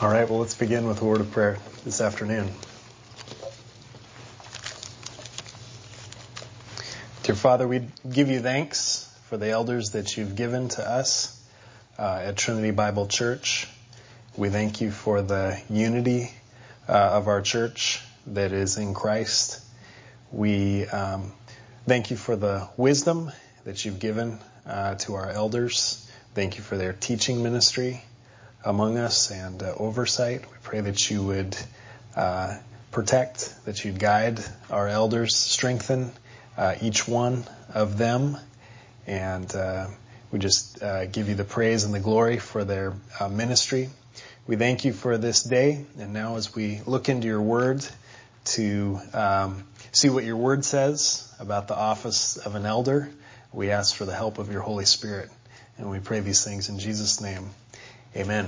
All right, well, let's begin with a word of prayer this afternoon. Dear Father, we give you thanks for the elders that you've given to us at Trinity Bible Church. We thank you for the unity of our church that is in Christ. We thank you for the wisdom that you've given to our elders. Thank you for their teaching ministry among us and oversight. We pray that you would protect, that you'd guide our elders, strengthen each one of them, and we just give you the praise and the glory for their ministry. We thank you for this day, and now as we look into your word to see what your word says about the office of an elder, we ask for the help of your Holy Spirit, and we pray these things in Jesus' name. Amen.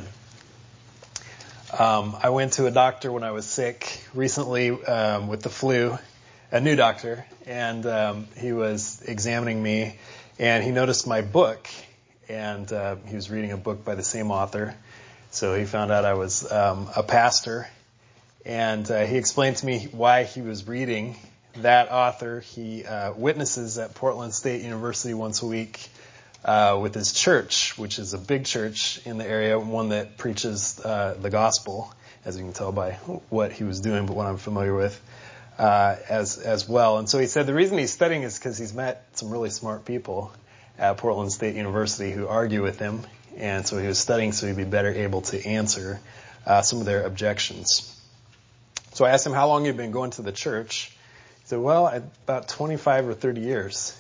I went to a doctor when I was sick recently with the flu, a new doctor, and he was examining me, and he noticed my book, and he was reading a book by the same author, so he found out I was a pastor, and he explained to me why he was reading that author. He witnesses at Portland State University once a week with his church, which is a big church in the area, one that preaches the gospel, as you can tell by what he was doing, but what I'm familiar with as well. And so he said the reason he's studying is because he's met some really smart people at Portland State University who argue with him, and so he was studying so he'd be better able to answer some of their objections. So I asked him how long he'd been going to the church. He said, well, about 25 or 30 years.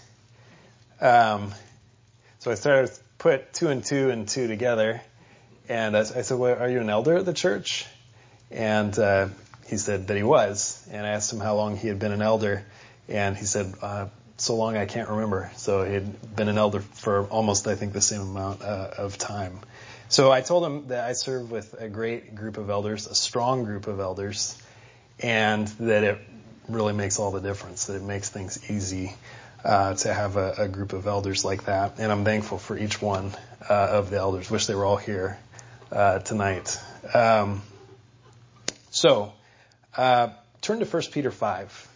So I started to put two and two together, and I said, well, are you an elder at the church? And he said that he was, and I asked him how long he had been an elder, and he said, so long I can't remember. So he had been an elder for almost, I think, the same amount of time. So I told him that I serve with a great group of elders, a strong group of elders, and that it really makes all the difference, that it makes things easy to have a group of elders like that. And I'm thankful for each one of the elders. Wish they were all here tonight. So turn to 1 Peter 5.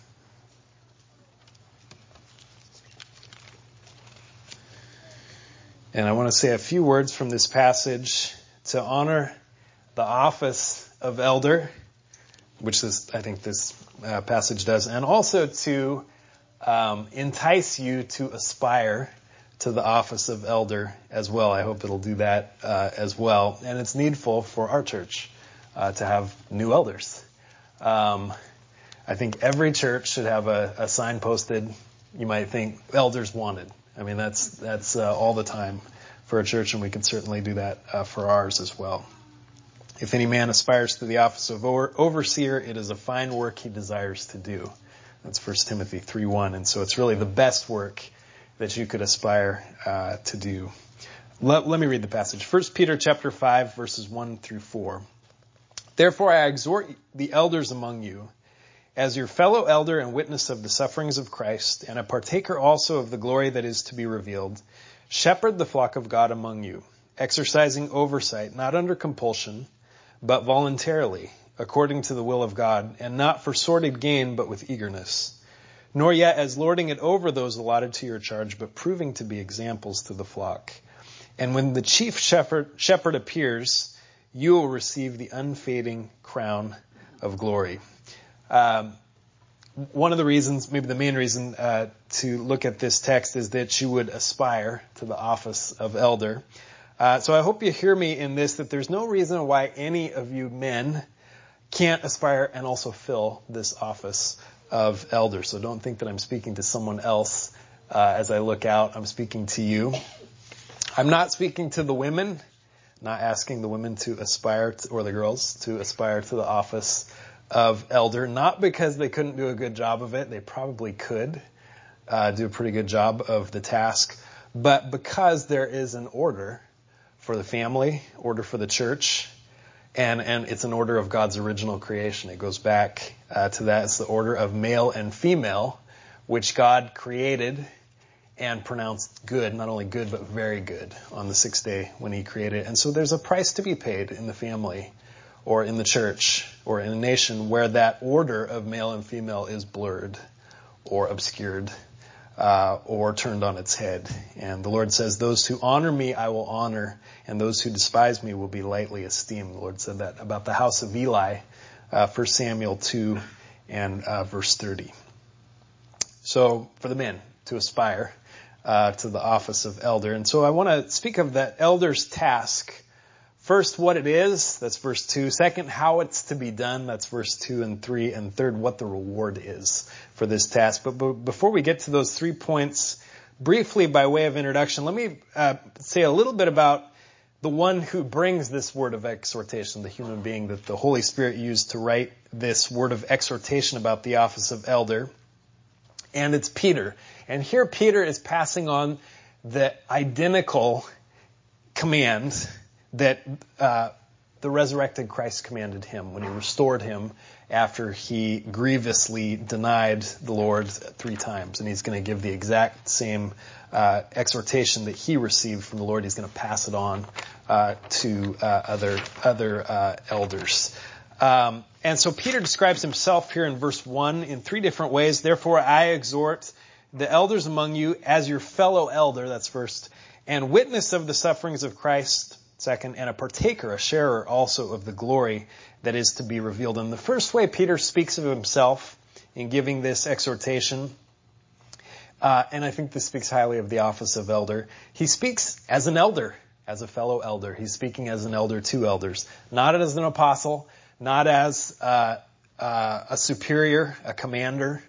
And I want to say a few words from this passage to honor the office of elder, which I think this passage does, and also to entice you to aspire to the office of elder as well. I hope it'll do that as well. And it's needful for our church to have new elders. I think every church should have a sign posted. You might think elders wanted. I mean, that's all the time for a church, and we can certainly do that for ours as well. If any man aspires to the office of overseer, it is a fine work he desires to do. That's 1 Timothy 3:1. And so it's really the best work that you could aspire to do. Let me read the passage. 1 Peter chapter 5, verses 1 through 4. Therefore I exhort the elders among you, as your fellow elder and witness of the sufferings of Christ, and a partaker also of the glory that is to be revealed, shepherd the flock of God among you, exercising oversight, not under compulsion, but voluntarily, according to the will of God, and not for sordid gain, but with eagerness. Nor yet as lording it over those allotted to your charge, but proving to be examples to the flock. And when the chief shepherd appears, you will receive the unfading crown of glory. One of the reasons, maybe the main reason to look at this text is that you would aspire to the office of elder. So I hope you hear me in this, that there's no reason why any of you men can't aspire and also fill this office of elder. So don't think that I'm speaking to someone else as I look out. I'm speaking to you. I'm not speaking to the women, not asking the women to aspire to, or the girls to aspire to the office of elder, not because they couldn't do a good job of it. They probably could do a pretty good job of the task, but because there is an order for the family, order for the church, and it's an order of God's original creation. It goes back to that. It's the order of male and female, which God created and pronounced good, not only good, but very good on the sixth day when he created it. And so there's a price to be paid in the family or in the church or in a nation where that order of male and female is blurred or obscured or turned on its head. And the Lord says, those who honor me, I will honor, and those who despise me will be lightly esteemed. The Lord said that about the house of Eli, 1 Samuel 2 and verse 30. So for the men to aspire to the office of elder. And so I want to speak of that elder's task. First, what it is, that's verse 2. Second, how it's to be done, that's verse 2 and 3. And third, what the reward is for this task. But before we get to those 3 points, briefly by way of introduction, let me say a little bit about the one who brings this word of exhortation, the human being that the Holy Spirit used to write this word of exhortation about the office of elder. And it's Peter. And here Peter is passing on the identical command that the resurrected Christ commanded him when he restored him after he grievously denied the Lord 3 times. And he's going to give the exact same exhortation that he received from the Lord. He's going to pass it on to other elders. And so Peter describes himself here in verse 1 in 3 different ways. Therefore, I exhort the elders among you as your fellow elder, that's first, and witness of the sufferings of Christ, second, and a partaker, a sharer also of the glory that is to be revealed. And the first way Peter speaks of himself in giving this exhortation, and I think this speaks highly of the office of elder, he speaks as an elder, as a fellow elder. He's speaking as an elder to elders, not as an apostle, not as a superior, a commander,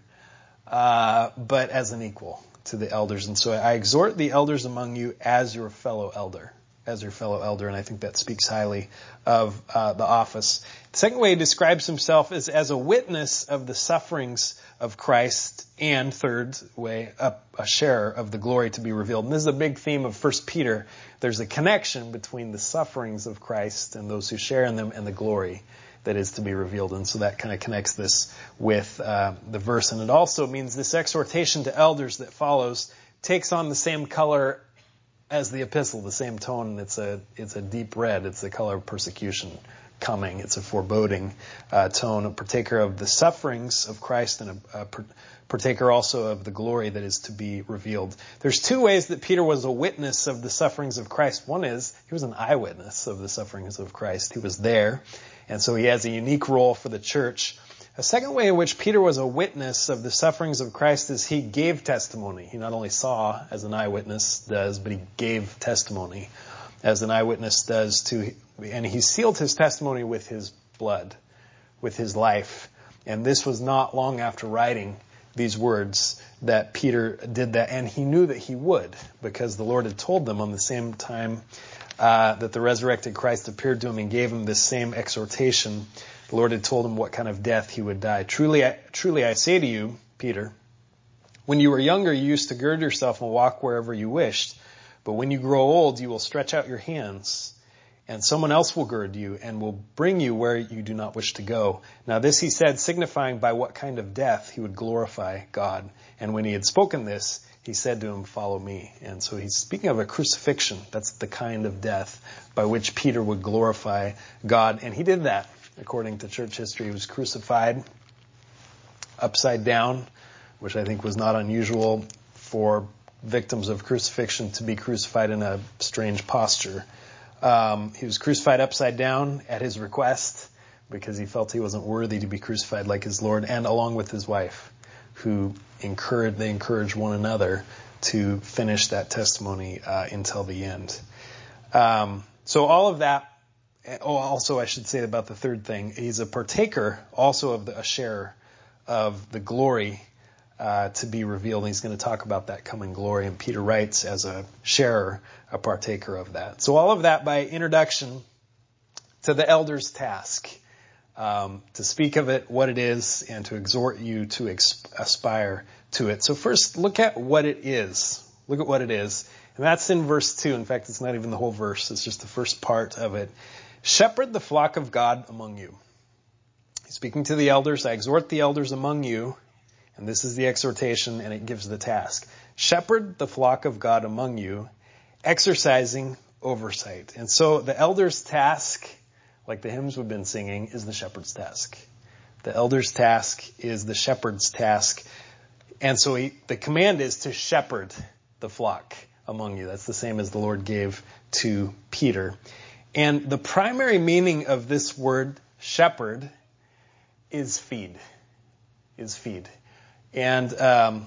but as an equal to the elders. And so I exhort the elders among you as your fellow elder. And I think that speaks highly of the office. The second way he describes himself is as a witness of the sufferings of Christ, and third way, a sharer of the glory to be revealed. And this is a big theme of 1 Peter. There's a connection between the sufferings of Christ and those who share in them and the glory that is to be revealed. And so that kind of connects this with the verse. And it also means this exhortation to elders that follows takes on the same color as the epistle, the same tone. It's a deep red. It's the color of persecution coming. It's a foreboding tone, a partaker of the sufferings of Christ and a partaker also of the glory that is to be revealed. There's 2 ways that Peter was a witness of the sufferings of Christ. One is he was an eyewitness of the sufferings of Christ. He was there, and so he has a unique role for the church. A second way in which Peter was a witness of the sufferings of Christ is he gave testimony. He not only saw, as an eyewitness does, but he gave testimony, as an eyewitness does too. And he sealed his testimony with his blood, with his life. And this was not long after writing these words that Peter did that. And he knew that he would, because the Lord had told them on the same time that the resurrected Christ appeared to him and gave him this same exhortation. The Lord had told him what kind of death he would die. Truly I say to you, Peter, when you were younger, you used to gird yourself and walk wherever you wished. But when you grow old, you will stretch out your hands, and someone else will gird you and will bring you where you do not wish to go. Now this he said, signifying by what kind of death he would glorify God. And when he had spoken this, he said to him, follow me. And so he's speaking of a crucifixion. That's the kind of death by which Peter would glorify God. And he did that. According to church history, he was crucified upside down, which I think was not unusual for victims of crucifixion to be crucified in a strange posture. He was crucified upside down at his request because he felt he wasn't worthy to be crucified like his Lord, and along with his wife, who they encouraged one another to finish that testimony until the end. So all of that. Also, I should say about the third thing, he's a partaker also of a sharer of the glory to be revealed. He's going to talk about that coming glory, and Peter writes as a sharer, a partaker of that. So all of that by introduction to the elder's task, to speak of it, what it is, and to exhort you to aspire to it. So first, look at what it is. Look at what it is. And that's in verse 2. In fact, it's not even the whole verse. It's just the first part of it. Shepherd the flock of God among you. He's speaking to the elders. I exhort the elders among you. And this is the exhortation, and it gives the task. Shepherd the flock of God among you, exercising oversight. And so the elder's task like the hymns we've been singing, is the shepherd's task. The elder's task is the shepherd's task. And so the command is to shepherd the flock among you. That's the same as the Lord gave to Peter. And the primary meaning of this word shepherd is feed. And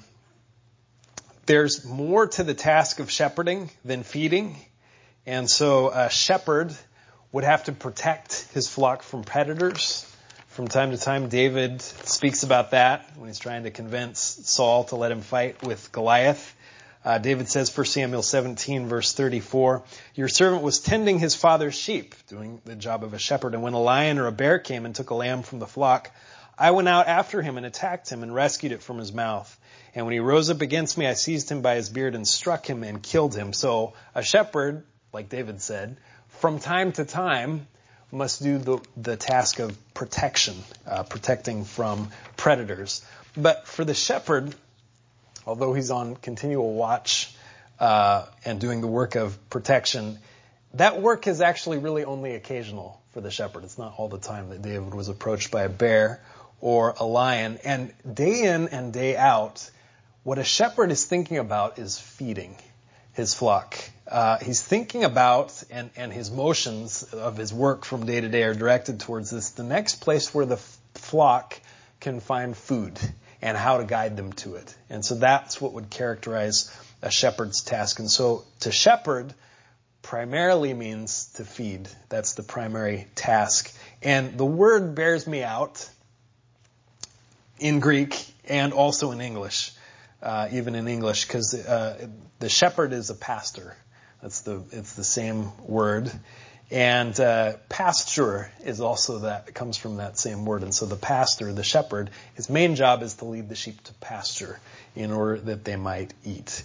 there's more to the task of shepherding than feeding. And so a shepherd would have to protect his flock from predators. From time to time, David speaks about that when he's trying to convince Saul to let him fight with Goliath. David says, 1 Samuel 17, verse 34, your servant was tending his father's sheep, doing the job of a shepherd. And when a lion or a bear came and took a lamb from the flock, I went out after him and attacked him and rescued it from his mouth. And when he rose up against me, I seized him by his beard and struck him and killed him. So a shepherd, like David said, from time to time must do the task of protection, protecting from predators. But for the shepherd, although he's on continual watch and doing the work of protection, that work is actually really only occasional for the shepherd. It's not all the time that David was approached by a bear or a lion. And day in and day out, what a shepherd is thinking about is feeding his flock. He's thinking about, and his motions of his work from day to day are directed towards this, the next place where the flock can find food and how to guide them to it. And so that's what would characterize a shepherd's task. And so to shepherd primarily means to feed. That's the primary task. And the word bears me out in Greek and also in English, even in English, because the shepherd is a pastor. It's the same word. And pasture is also that, it comes from that same word. And so the pastor, the shepherd, his main job is to lead the sheep to pasture in order that they might eat.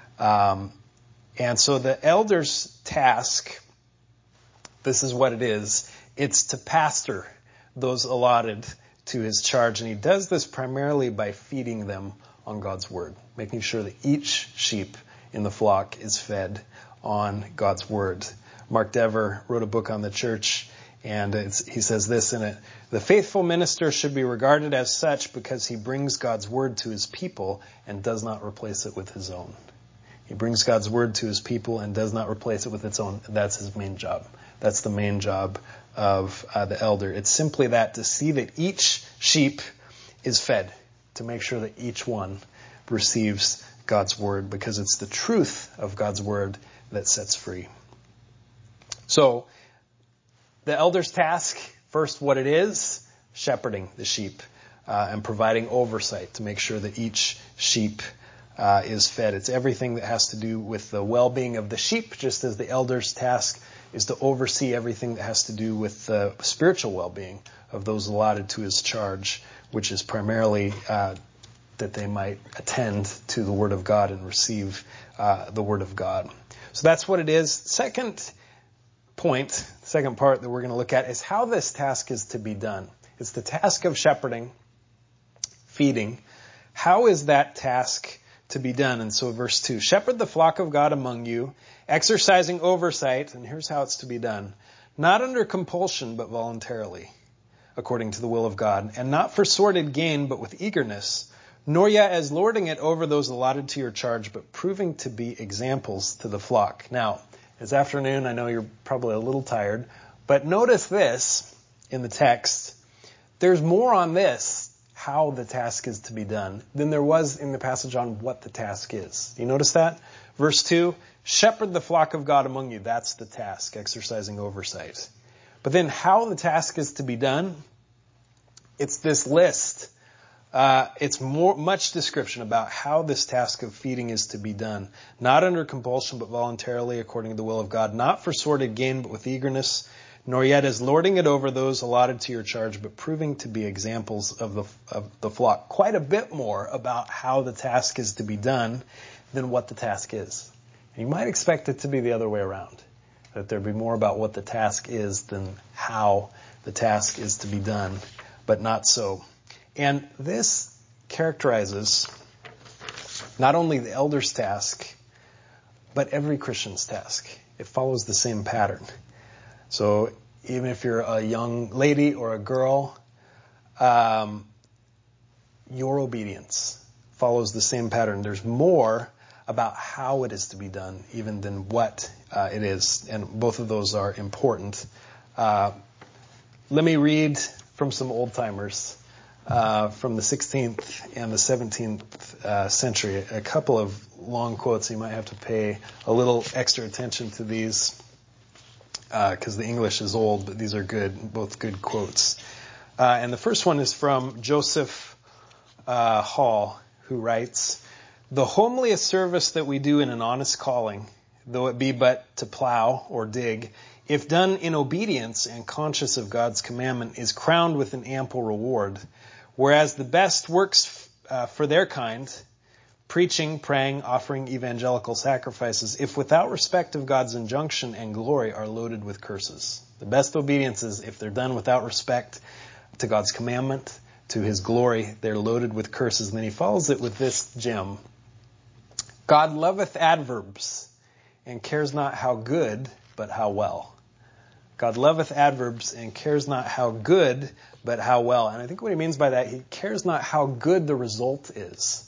And so the elder's task, this is what it is. It's to pastor those allotted to his charge. And he does this primarily by feeding them on God's word, making sure that each sheep in the flock is fed on God's word. Mark Dever wrote a book on the church, and he says this in it: the faithful minister should be regarded as such because he brings God's word to his people and does not replace it with his own. He brings God's word to his people and does not replace it with its own. That's his main job. That's the main job of the elder. It's simply that, to see that each sheep is fed, to make sure that each one receives God's word, because it's the truth of God's word that sets free. So, the elder's task, first what it is, shepherding the sheep and providing oversight to make sure that each sheep is fed. It's everything that has to do with the well-being of the sheep, just as the elder's task is to oversee everything that has to do with the spiritual well-being of those allotted to his charge, which is primarily that they might attend to the Word of God and receive the Word of God. So that's what it is. Second part that we're going to look at is how this task is to be done. It's the task of shepherding, feeding. How is that task to be done? And so verse 2, shepherd the flock of God among you, exercising oversight, and here's how it's to be done, not under compulsion, but voluntarily, according to the will of God, and not for sordid gain, but with eagerness, nor yet as lording it over those allotted to your charge, but proving to be examples to the flock. Now, it's afternoon. I know you're probably a little tired, but notice this in the text. There's more on this, how the task is to be done, than there was in the passage on what the task is. You notice that? Verse 2, shepherd the flock of God among you. That's the task, exercising oversight. But then how the task is to be done, it's this list. It's much description about how this task of feeding is to be done. Not under compulsion, but voluntarily, according to the will of God. Not for sordid gain, but with eagerness. Nor yet as lording it over those allotted to your charge, but proving to be examples of the flock. Quite a bit more about how the task is to be done than what the task is. And you might expect it to be the other way around. That there'd be more about what the task is than how the task is to be done. But not so. And this characterizes not only the elder's task, but every Christian's task. It follows the same pattern. So even if you're a young lady or a girl, your obedience follows the same pattern. There's more about how it is to be done even than what it is, and both of those are important. Let me read from some old-timers from the 16th and the 17th century. A couple of long quotes. You might have to pay a little extra attention to these because the English is old, but these are good, both good quotes. And the first one is from Joseph Hall, who writes, "The homeliest service that we do in an honest calling, though it be but to plow or dig, if done in obedience and conscious of God's commandment, is crowned with an ample reward. Whereas the best works for their kind, preaching, praying, offering evangelical sacrifices, if without respect of God's injunction and glory, are loaded with curses." The best obediences, if they're done without respect to God's commandment, to His glory, they're loaded with curses. And then he follows it with this gem. "God loveth adverbs, and cares not how good, but how well." God loveth adverbs, and cares not how good, but how well. And I think what he means by that, he cares not how good the result is,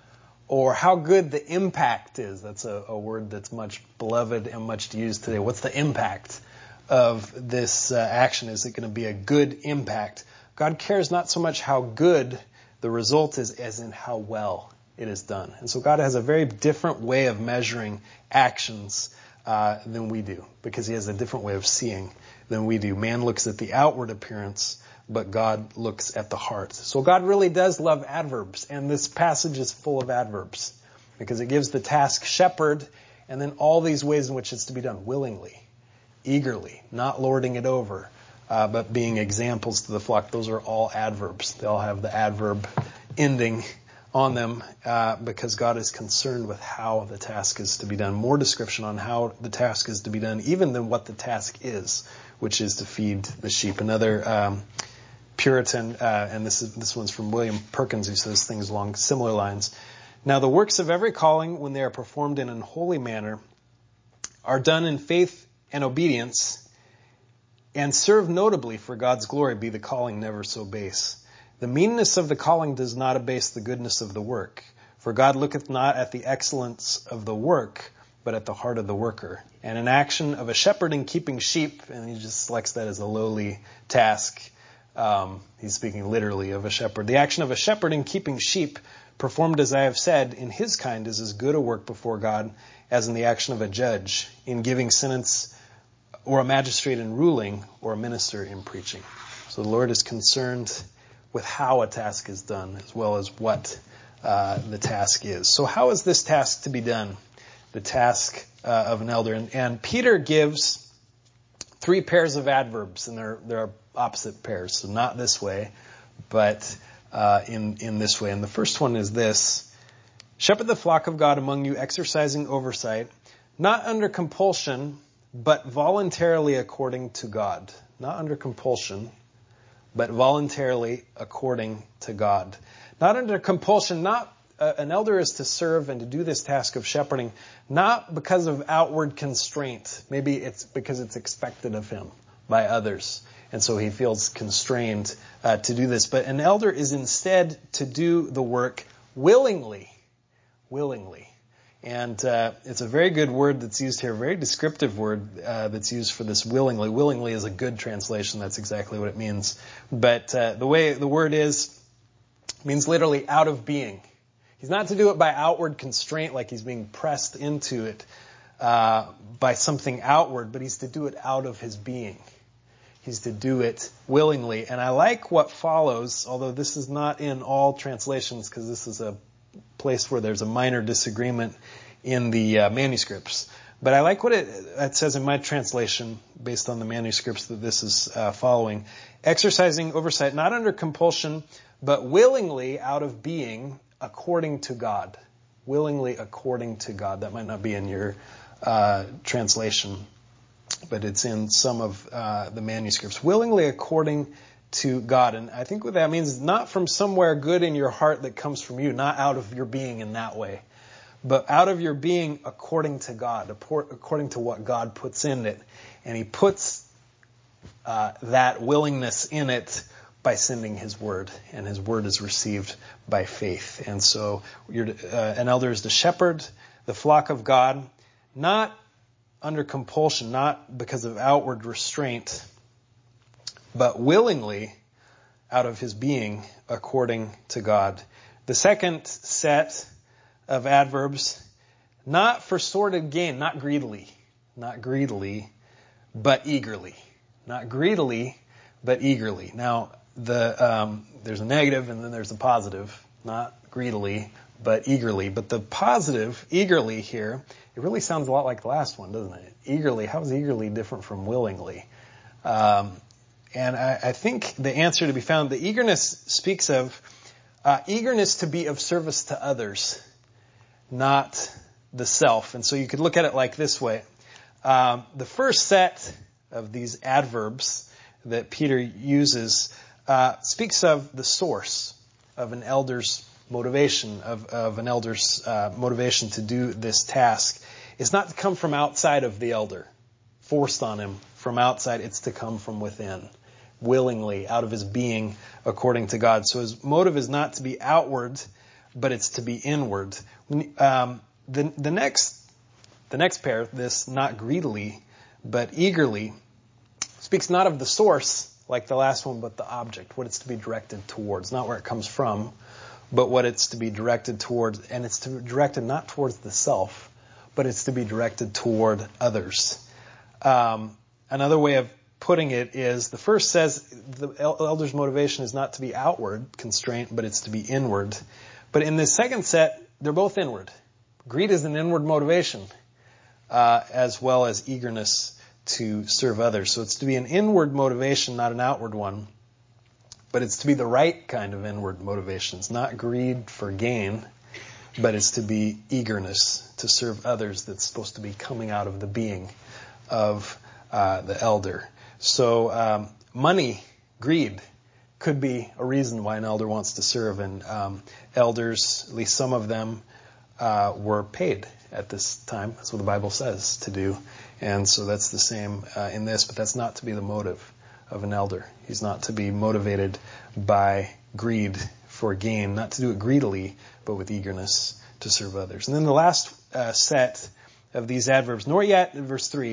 or how good the impact is. That's a word that's much beloved and much used today. What's the impact of this action? Is it going to be a good impact? God cares not so much how good the result is as in how well it is done. And so God has a very different way of measuring actions than we do, because he has a different way of seeing than we do. Man looks at the outward appearance, but God looks at the heart. So God really does love adverbs, and this passage is full of adverbs, because it gives the task shepherd, and then all these ways in which it's to be done: willingly, eagerly, not lording it over, but being examples to the flock. Those are all adverbs. They all have the adverb ending on them because God is concerned with how the task is to be done. More description on how the task is to be done even than what the task is, which is to feed the sheep. Another Puritan, and this one's from William Perkins, who says things along similar lines. "Now the works of every calling, when they are performed in an holy manner, are done in faith and obedience, and serve notably for God's glory, be the calling never so base. The meanness of the calling does not abase the goodness of the work. For God looketh not at the excellence of the work, but at the heart of the worker. And an action of a shepherd in keeping sheep," and he just selects that as a lowly task. He's speaking literally of a shepherd. "The action of a shepherd in keeping sheep, performed as I have said, in his kind is as good a work before God as in the action of a judge, in giving sentence, or a magistrate in ruling, or a minister in preaching." So the Lord is concerned with how a task is done as well as what the task is. So how is this task to be done? The task of an elder. And Peter gives 3 pairs of adverbs, and they're opposite pairs. So not this way, but in this way. And the first one is this: "Shepherd the flock of God among you, exercising oversight, not under compulsion, but voluntarily according to God." Not under compulsion, but voluntarily according to God. Not under compulsion. An elder is to serve and to do this task of shepherding, not because of outward constraint. Maybe it's because it's expected of him by others, and so he feels constrained to do this. But an elder is instead to do the work willingly. Willingly. And it's a very good word that's used here, a very descriptive word that's used for this willingly. Willingly is a good translation. That's exactly what it means. But the way the word means literally out of being. He's not to do it by outward constraint, like he's being pressed into it by something outward, but he's to do it out of his being. He's to do it willingly. And I like what follows, although this is not in all translations, because this is a place where there's a minor disagreement in the manuscripts. But I like what it says in my translation, based on the manuscripts that this is following. "Exercising oversight, not under compulsion, but willingly out of being, according to God." Willingly according to God. That might not be in your translation, but it's in some of the manuscripts. Willingly according to God. And I think what that means is not from somewhere good in your heart that comes from you, not out of your being in that way, but out of your being according to God, according to what God puts in it. And he puts that willingness in it by sending his word, and his word is received by faith. And so an elder is to shepherd the flock of God, not under compulsion, not because of outward restraint, but willingly out of his being according to God. The second set of adverbs, not for sordid gain, not greedily, but eagerly. Not greedily, but eagerly. Now, there's a negative and then there's a positive. Not greedily, but eagerly. But the positive, eagerly here, it really sounds a lot like the last one, doesn't it? Eagerly. How is eagerly different from willingly? And I think the answer to be found, the eagerness speaks of eagerness to be of service to others, not the self. And so you could look at it like this way. The first set of these adverbs that Peter uses speaks of the source of an elder's motivation, of an elder's motivation to do this task. It's not to come from outside of the elder, forced on him from outside. It's to come from within, willingly, out of his being, according to God. So his motive is not to be outward, but it's to be inward. The next pair, this not greedily, but eagerly, speaks not of the source, like the last one, but the object, what it's to be directed towards. Not where it comes from, but what it's to be directed towards. And it's to be directed not towards the self, but it's to be directed toward others. Another way of putting it is, the first says the elder's motivation is not to be outward constraint, but it's to be inward. But in this second set, they're both inward. Greed is an inward motivation, as well as eagerness to serve others. So it's to be an inward motivation, not an outward one. But it's to be the right kind of inward motivation. It's not greed for gain, but it's to be eagerness to serve others that's supposed to be coming out of the being of the elder. So money, greed, could be a reason why an elder wants to serve. And elders, at least some of them, were paid at this time. That's what the Bible says to do. And so that's the same in this, but that's not to be the motive of an elder. He's not to be motivated by greed for gain, not to do it greedily, but with eagerness to serve others. And then the last set of these adverbs, nor yet, in verse 3,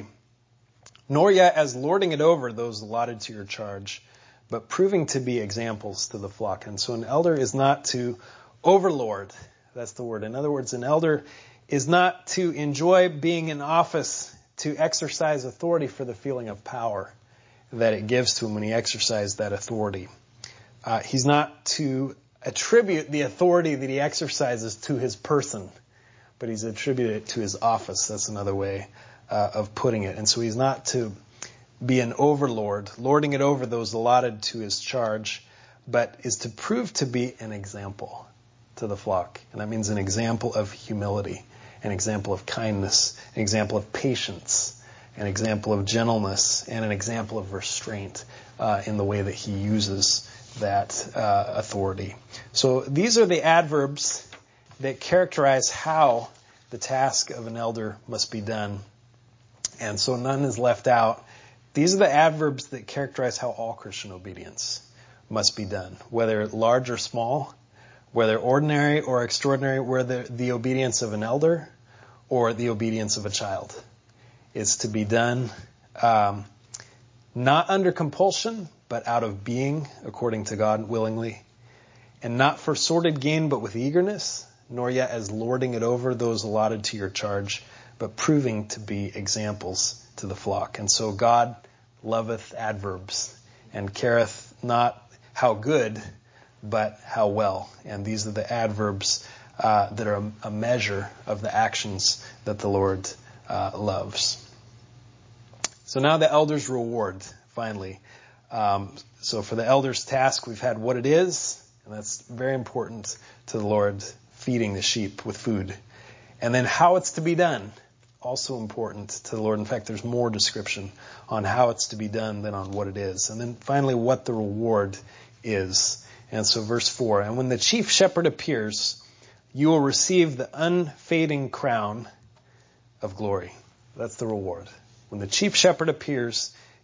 nor yet as lording it over those allotted to your charge, but proving to be examples to the flock. And so an elder is not to overlord. That's the word. In other words, an elder is not to enjoy being in office to exercise authority for the feeling of power that it gives to him when he exercises that authority. He's not to attribute the authority that he exercises to his person, but he's attributed it to his office. That's another way of putting it. And so he's not to be an overlord, lording it over those allotted to his charge, but is to prove to be an example to the flock. And that means an example of humility, an example of kindness, an example of patience, an example of gentleness, and an example of restraint in the way that he uses that authority. So these are the adverbs that characterize how the task of an elder must be done. And so none is left out. These are the adverbs that characterize how all Christian obedience must be done, whether large or small, whether ordinary or extraordinary, whether the obedience of an elder or the obedience of a child. Is to be done not under compulsion, but out of being, according to God, willingly, and not for sordid gain, but with eagerness, nor yet as lording it over those allotted to your charge, but proving to be examples to the flock. And so God loveth adverbs, and careth not how good, but how well. And these are the adverbs that are a measure of the actions that the Lord loves. So now the elder's reward, finally. So for the elder's task, we've had what it is, and that's very important to the Lord, feeding the sheep with food. And then how it's to be done, also important to the Lord. In fact, there's more description on how it's to be done than on what it is. And then finally, what the reward is. And so verse 4, and when the chief shepherd appears, you will receive the unfading crown of glory. That's the reward. When the chief shepherd appears,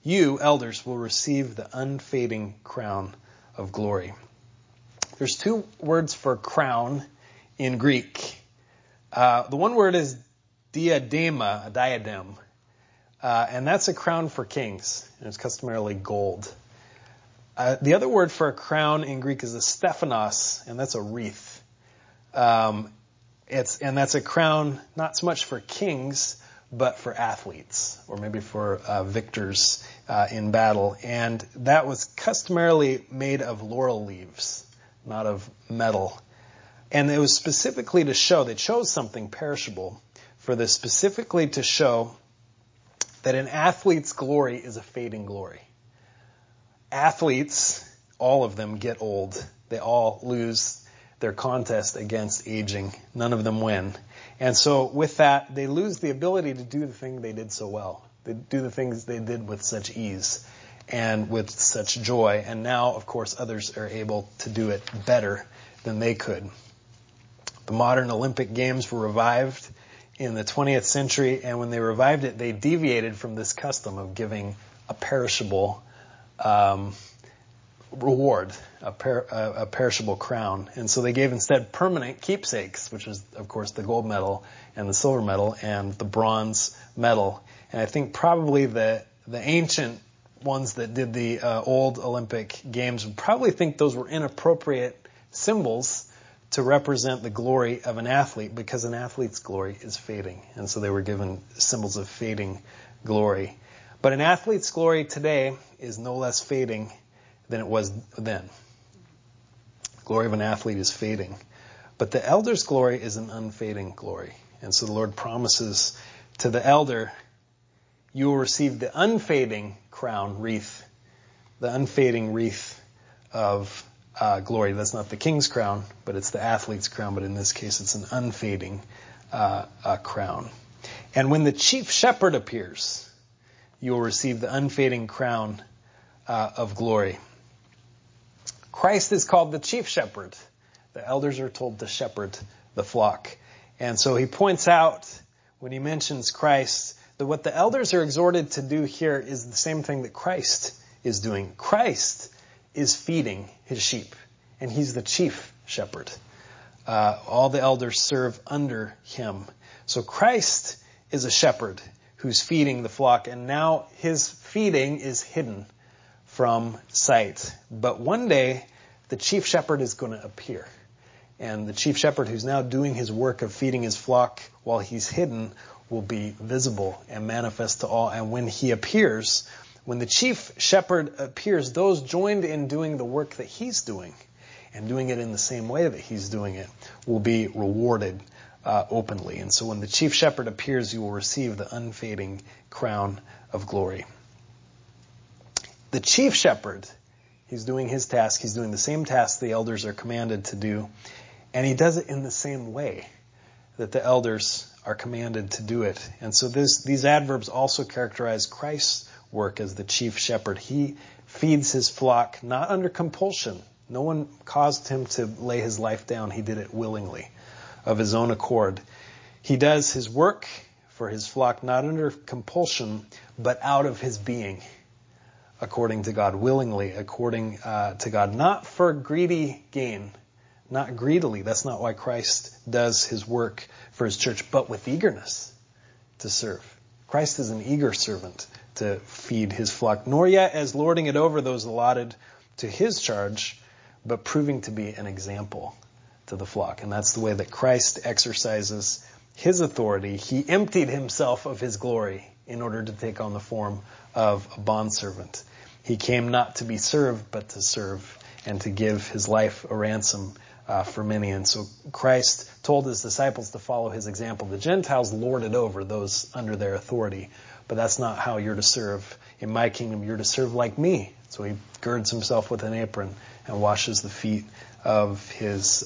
you, elders, will receive the unfading crown of glory. There's two words for crown in Greek. The one word is diadema, a diadem. And that's a crown for kings. And it's customarily gold. The other word for a crown in Greek is a stephanos, and that's a wreath. And that's a crown not so much for kings, but for athletes, or maybe for victors in battle. And that was customarily made of laurel leaves, not of metal. And it was specifically to show, they chose something perishable for this, specifically to show that an athlete's glory is a fading glory. Athletes, all of them, get old. They all lose their contest against aging. None of them win. And so with that, they lose the ability to do the thing they did so well. They do the things they did with such ease and with such joy. And now, of course, others are able to do it better than they could. The modern Olympic Games were revived in the 20th century, and when they revived it, they deviated from this custom of giving a perishable reward, a perishable crown. And so they gave instead permanent keepsakes, which is, of course, the gold medal and the silver medal and the bronze medal. And I think probably the ancient ones that did the old Olympic Games would probably think those were inappropriate symbols to represent the glory of an athlete, because an athlete's glory is fading. And so they were given symbols of fading glory. But an athlete's glory today is no less fading than it was then. The glory of an athlete is fading. But the elder's glory is an unfading glory. And so the Lord promises to the elder, you will receive the unfading crown, wreath, the unfading wreath of glory. That's not the king's crown, but it's the athlete's crown. But in this case, it's an unfading crown. And when the chief shepherd appears, you will receive the unfading crown of glory. Christ is called the chief shepherd. The elders are told to shepherd the flock. And so he points out, when he mentions Christ, that what the elders are exhorted to do here is the same thing that Christ is doing. Christ is feeding his sheep, and he's the chief shepherd. All the elders serve under him. So Christ is a shepherd who's feeding the flock, and now his feeding is hidden from sight. But one day, the chief shepherd is going to appear. And the chief shepherd who's now doing his work of feeding his flock while he's hidden will be visible and manifest to all. And when he appears, when the chief shepherd appears, those joined in doing the work that he's doing and doing it in the same way that he's doing it will be rewarded openly. And so when the chief shepherd appears, you will receive the unfading crown of glory. The chief shepherd, he's doing his task. He's doing the same task the elders are commanded to do. And he does it in the same way that the elders are commanded to do it. And so these adverbs also characterize Christ's work as the chief shepherd. He feeds his flock not under compulsion. No one caused him to lay his life down. He did it willingly, of his own accord. He does his work for his flock not under compulsion, but out of his being, according to God, willingly, according to God, not for greedy gain, not greedily. That's not why Christ does his work for his church, but with eagerness to serve. Christ is an eager servant to feed his flock, nor yet as lording it over those allotted to his charge, but proving to be an example to the flock. And that's the way that Christ exercises his authority. He emptied himself of his glory in order to take on the form of a bondservant. He came not to be served, but to serve and to give his life a ransom for many. And so Christ told his disciples to follow his example. The Gentiles lord it over those under their authority, but that's not how you're to serve. In my kingdom, you're to serve like me. So he girds himself with an apron and washes the feet of his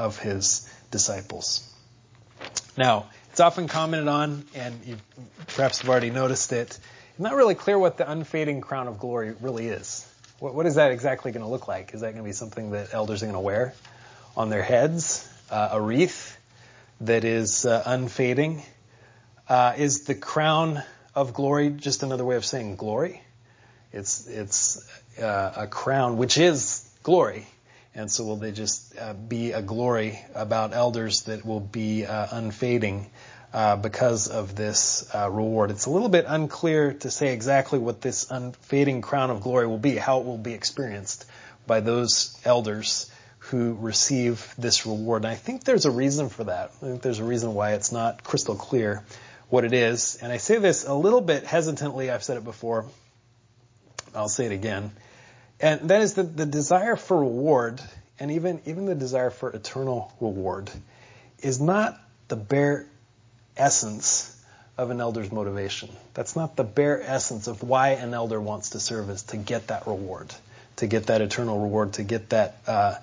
disciples. Now, it's often commented on, and you perhaps have already noticed it. It's not really clear what the unfading crown of glory really is. What is that exactly going to look like? Is that going to be something that elders are going to wear on their heads? A wreath that is unfading? Is the crown of glory just another way of saying glory? It's a crown, which is glory. And so will they just be a glory about elders that will be unfading because of this reward. It's a little bit unclear to say exactly what this unfading crown of glory will be, how it will be experienced by those elders who receive this reward. And I think there's a reason for that. I think there's a reason why it's not crystal clear what it is. And I say this a little bit hesitantly. I've said it before. I'll say it again. And that is that the desire for reward, and even the desire for eternal reward, is not the bare essence of an elder's motivation. That's not the bare essence of why an elder wants to serve, is to get that reward, to get that eternal reward, to get that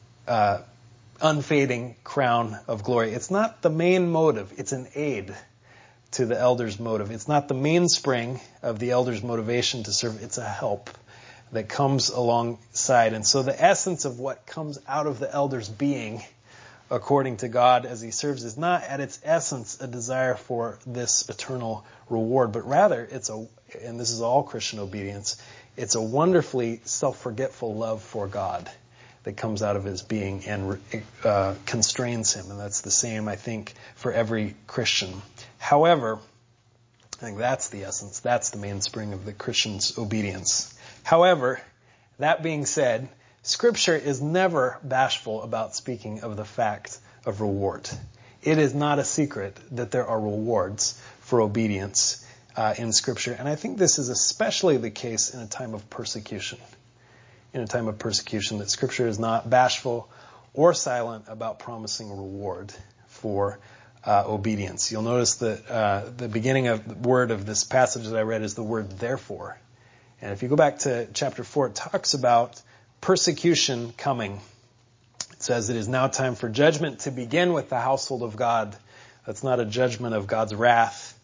unfading crown of glory. It's not the main motive. It's an aid to the elder's motive. It's not the mainspring of the elder's motivation to serve. It's a help that comes alongside. And so the essence of what comes out of the elder's being, according to God as he serves, is not at its essence a desire for this eternal reward, but rather and this is all Christian obedience, it's a wonderfully self-forgetful love for God that comes out of his being and constrains him. And that's the same, I think, for every Christian. However, I think that's the essence, that's the mainspring of the Christian's obedience. However, that being said, Scripture is never bashful about speaking of the fact of reward. It is not a secret that there are rewards for obedience in Scripture. And I think this is especially the case in a time of persecution. In a time of persecution, that Scripture is not bashful or silent about promising a reward for obedience. You'll notice that the beginning of the word of this passage that I read is the word therefore. And if you go back to chapter 4, it talks about persecution coming. It says it is now time for judgment to begin with the household of God. That's not a judgment of God's wrath,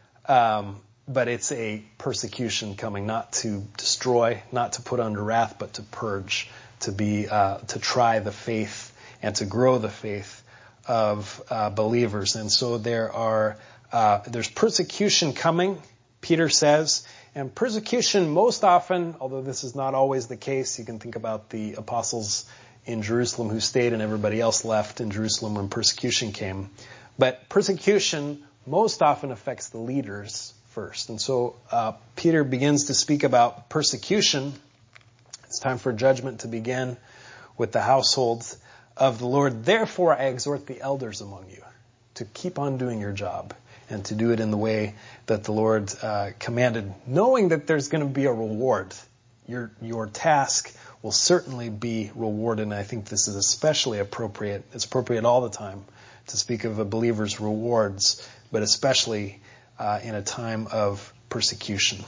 but it's a persecution coming, not to destroy, not to put under wrath, but to purge, to try the faith and to grow the faith of believers. And so there's persecution coming, Peter says. And persecution most often, although this is not always the case, you can think about the apostles in Jerusalem who stayed and everybody else left in Jerusalem when persecution came. But persecution most often affects the leaders first. And so Peter begins to speak about persecution. It's time for judgment to begin with the households of the Lord. Therefore, I exhort the elders among you to keep on doing your job and to do it in the way that the Lord commanded, knowing that there's going to be a reward. Your task will certainly be rewarded, and I think this is especially appropriate. It's appropriate all the time to speak of a believer's rewards, but especially in a time of persecution.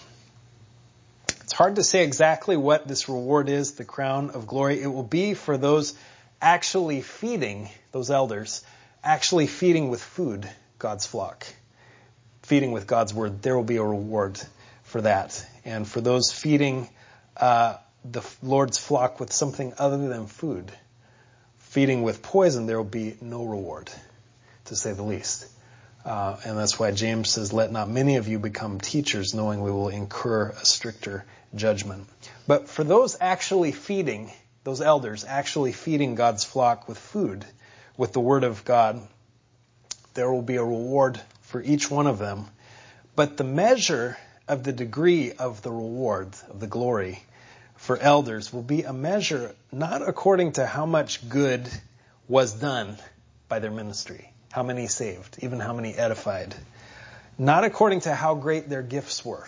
It's hard to say exactly what this reward is, the crown of glory. It will be for those actually feeding, those elders, actually feeding with food God's flock. Feeding with God's word, there will be a reward for that. And for those feeding the Lord's flock with something other than food, feeding with poison, there will be no reward, to say the least. And that's why James says, let not many of you become teachers, knowing we will incur a stricter judgment. But for those actually feeding, those elders actually feeding God's flock with food, with the word of God, there will be a reward for each one of them. But the measure of the degree of the reward, of the glory for elders, will be a measure not according to how much good was done by their ministry, how many saved, even how many edified, not according to how great their gifts were,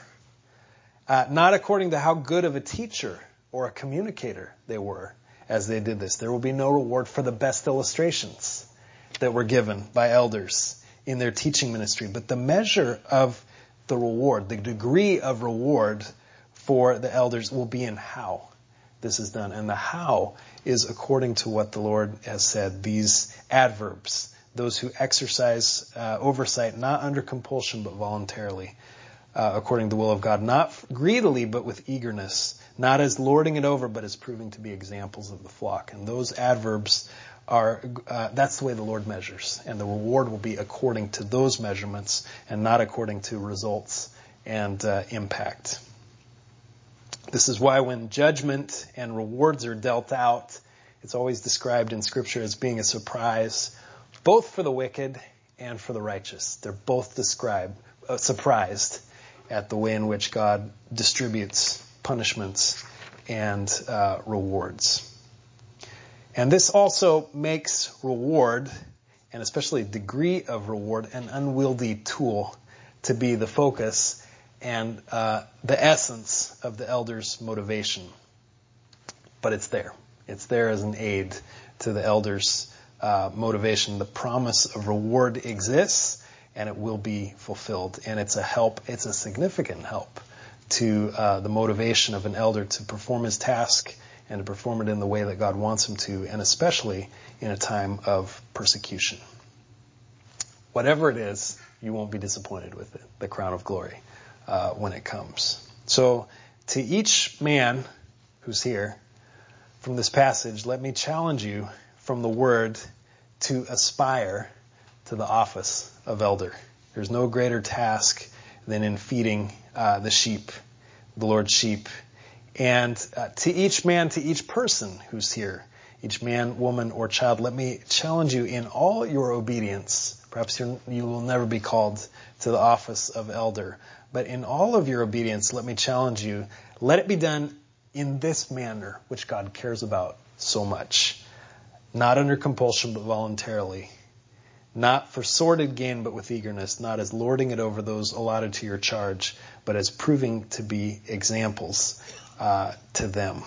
not according to how good of a teacher or a communicator they were as they did this. There will be no reward for the best illustrations that were given by elders in their teaching ministry. But the measure of the reward, the degree of reward for the elders will be in how this is done. And the how is according to what the Lord has said, these adverbs, those who exercise oversight, not under compulsion, but voluntarily, according to the will of God, not greedily, but with eagerness, not as lording it over, but as proving to be examples of the flock. And those adverbs that's the way the Lord measures, and the reward will be according to those measurements and not according to results and impact. This is why when judgment and rewards are dealt out, it's always described in Scripture as being a surprise, both for the wicked and for the righteous. They're both surprised at the way in which God distributes punishments and rewards. And this also makes reward, and especially degree of reward, an unwieldy tool to be the focus and the essence of the elders' motivation. But it's there. It's there as an aid to the elders' motivation. The promise of reward exists, and it will be fulfilled. And it's a help. It's a significant help to the motivation of an elder to perform his task and to perform it in the way that God wants him to, and especially in a time of persecution. Whatever it is, you won't be disappointed with it, the crown of glory, when it comes. So, to each man who's here, from this passage, let me challenge you from the word to aspire to the office of elder. There's no greater task than in feeding the sheep, the Lord's sheep. And to each man, to each person who's here, each man, woman, or child, let me challenge you in all your obedience. Perhaps you will never be called to the office of elder, but in all of your obedience, let me challenge you, let it be done in this manner, which God cares about so much. Not under compulsion, but voluntarily. Not for sordid gain, but with eagerness. Not as lording it over those allotted to your charge, but as proving to be examples to them.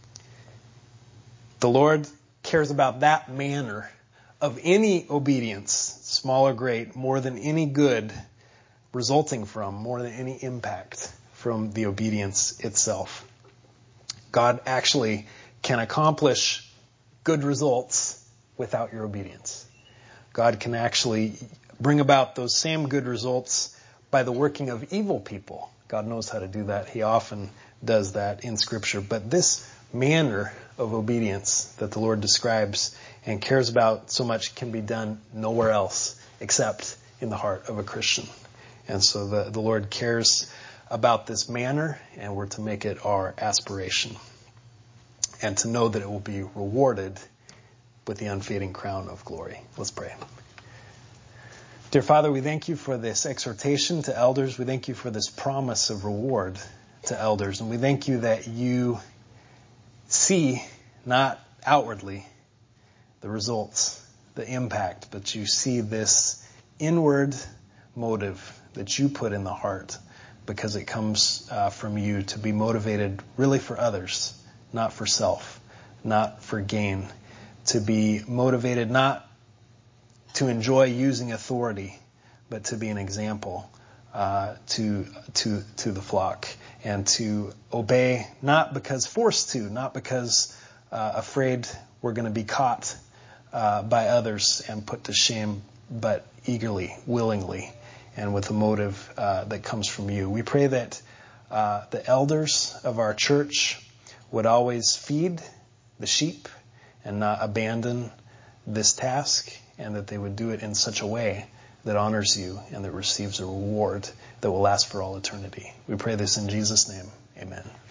The Lord cares about that manner of any obedience, small or great, more than any good resulting from, more than any impact from the obedience itself. God actually can accomplish good results without your obedience. God can actually bring about those same good results by the working of evil people. God knows how to do that. He often does that in Scripture. But this manner of obedience that the Lord describes and cares about so much can be done nowhere else except in the heart of a Christian. And so the Lord cares about this manner, and we're to make it our aspiration. And to know that it will be rewarded with the unfading crown of glory. Let's pray. Dear Father, we thank you for this exhortation to elders. We thank you for this promise of reward to elders. And we thank you that you see, not outwardly, the results, the impact, but you see this inward motive that you put in the heart because it comes from you to be motivated really for others, not for self, not for gain, to be motivated not to enjoy using authority, but to be an example to the flock, and to obey not because forced to, not because afraid we're going to be caught by others and put to shame, but eagerly, willingly, and with a motive that comes from you. We pray that the elders of our church would always feed the sheep and not abandon this task, and that they would do it in such a way that honors you and that receives a reward that will last for all eternity. We pray this in Jesus' name. Amen.